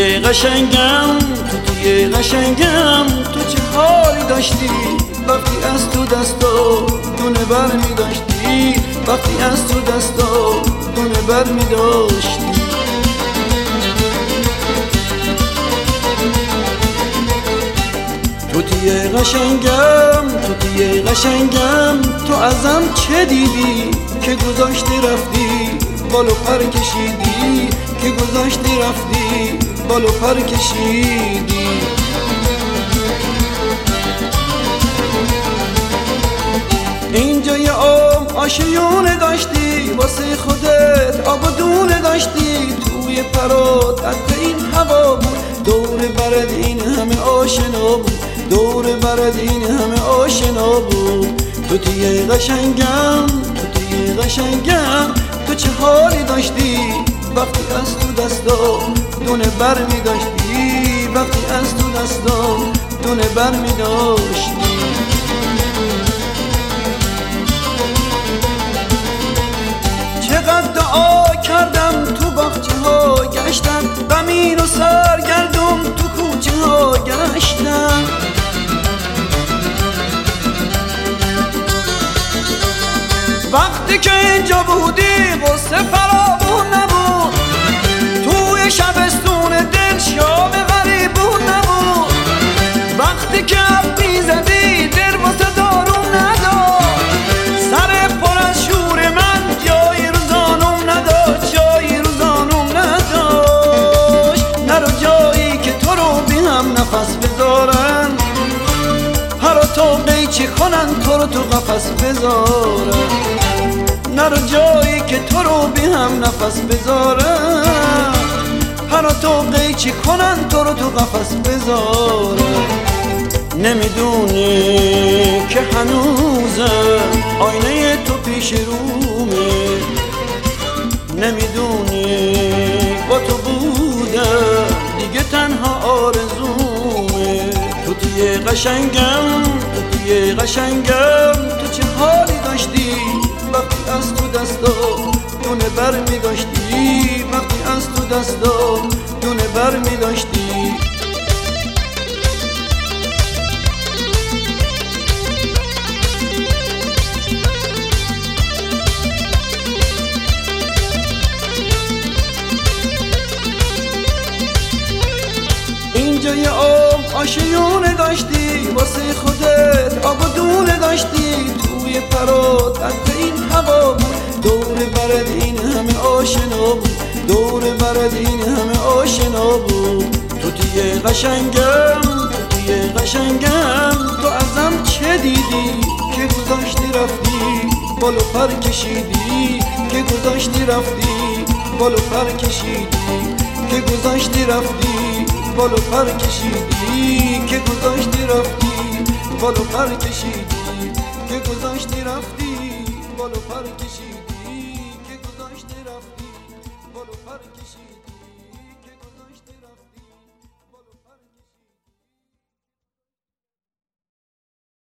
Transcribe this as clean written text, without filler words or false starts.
توتیه قشنگم توتیه قشنگم تو چه حالی داشتی وقتی از تو دستا دونه بر می داشتی وقتی از تو دستا دونه بر می داشتی توتیه قشنگم توتیه قشنگم تو ازم چه دیدی که گذاشتی رفتی بالو پر کشیدی که گذاشتی رفتی بالو پر کشیدی اینجا یه آشیونه داشتی واسه خودت آب و دونه داشتی توی پرات عطر این هوا بود دور برد این همه آشنا بود دور برد این همه آشنا بود توتیه قشنگم توتیه قشنگم تو چه حالی داشتی وقتی از تو دستا دونه بر می داشتی وقتی از تو دستا دونه بر می داشتی چقدر دعا کردم تو باغچه ها گشتم غمین و سرگردم تو کوچه ها گشتم وقتی که اینجا بودی غصه فراوون نبود توی شبستون دل شام غریبون نبود وقتی که اب میزدی دل واسه دارون نداشت سر پر از شور من جایی رو زانوم نداشت جایی رو زانوم نداشت نرو جایی که تو رو بی هم نفس بذارن هر تو قیچی کنن تو رو تو قفس بذارن نرو جایی که تو رو بی هم نفس بذارن هر تو قیچی کنن تو رو تو قفس بذارن نمیدونی که هنوزم آینه تو پیش رومه نمیدونی با تو بودم دیگه تنها آرزومه توتیه قشنگم توتیه قشنگم تو چه حالی داشتی وقتی از تو دستا دونه بر می داشتی وقتی از تو دستا دونه بر می داشتی اینجا یه آشیونه داشتی واسه خودت آب و دونه داشتی توی پرات عطر این هوا بود دور برد این همه آشنا بود دور برد این همه آشنا بود توتیه قشنگم توتیه قشنگم تو ازم چه دیدی که گذاشتی رفتی بالو پر کشیدی که گذاشتی رفتی بالو پر کشیدی که گذاشتی رفتی بالو پر کشیدی که گذاشتی رفتی بالو پر کشیدی که گذاشتی رفتی بالو پر کشیدی که گذاشتی رفتی بالو پر کشیدی